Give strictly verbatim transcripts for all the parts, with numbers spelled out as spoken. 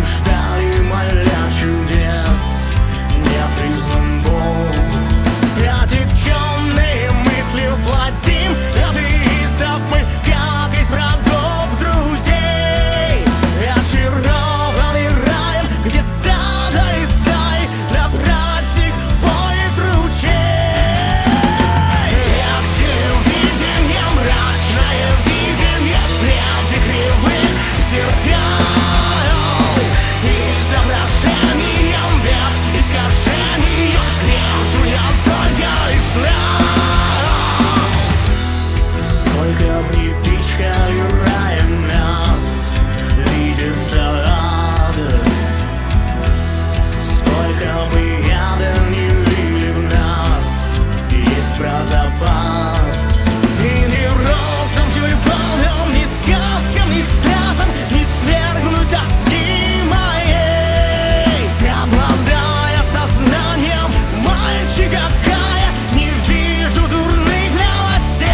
ждали, моля чудес, непризнан Бог. Отягченные мыслью плотим атеистов мы, как из врагов друзей. Очарованы раем, где стадо и стай, на праздник поет ручей. Я к телевидению, мрачное видение среди кривых зеркал, изображением без искажений режу я только и слял. Сколько припичкали раем нас видится ада, сколько бы яда не лили в нас, есть про запас. И ни розам, тюльпанам, ни сказкам, ни стразам не свергнуть доски моей. Обладая сознанием мальчика Кая, не вижу дурных новостей.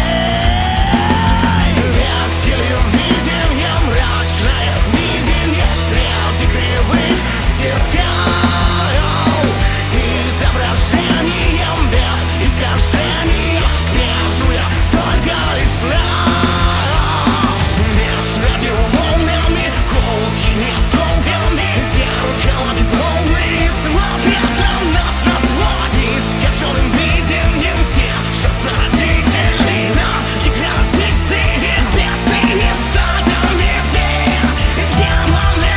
Я к телевидению, мрачное видение среди кривых зеркал, изображением без искажений режу я только и слял. Меж радиоволнами колки не осколками, зеркала безмолвные смотрят на нас насквозь. Искаженным видением тех, что зародители нам играют фикции, бесы и садомиты, демоны.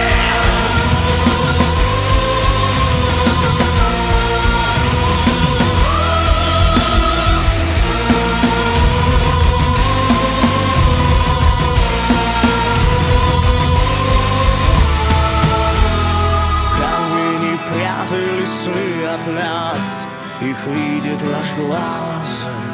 Как бы ни прятались мы от нас, их видит наш глаз.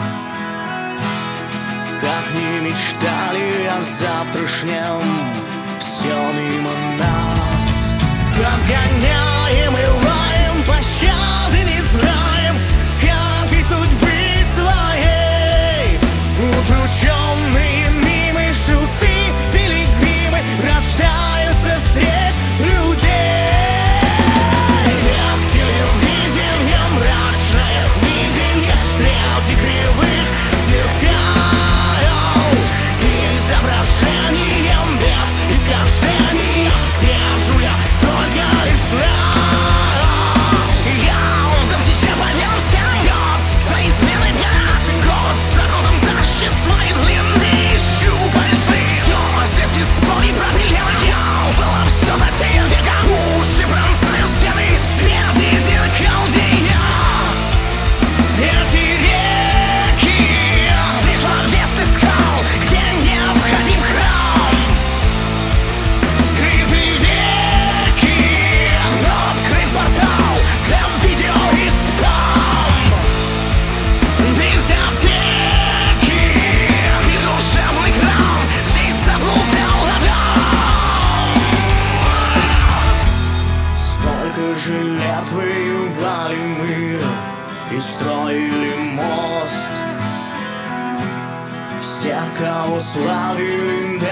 Как ни мечтали о завтрашнем, все мимо нас. Обгоняем и лаем, пощады не знаем, как и судьбы своей. Удрученные мимы, шуты, пилигримы рождаются средь людей. Я к телевидению, мрачное видение среди кривых зеркал, изображением без искажений режу я только и слял. Я утром тече по венам стянет свои смены дня, год за годом тащит свои длинные щупальцы. Все здесь истории про бриллиант, было все затеян века. Уши бронзные стены, свет и зеркал деяния. Эти реки среди словесных скал, где необходим храм. Скрыты веки, открыт портал для видео и спам. Без опеки и душевный храм, здесь заблудал Адам. Сколько же лет воевали мы и строили мост, всех, кого славили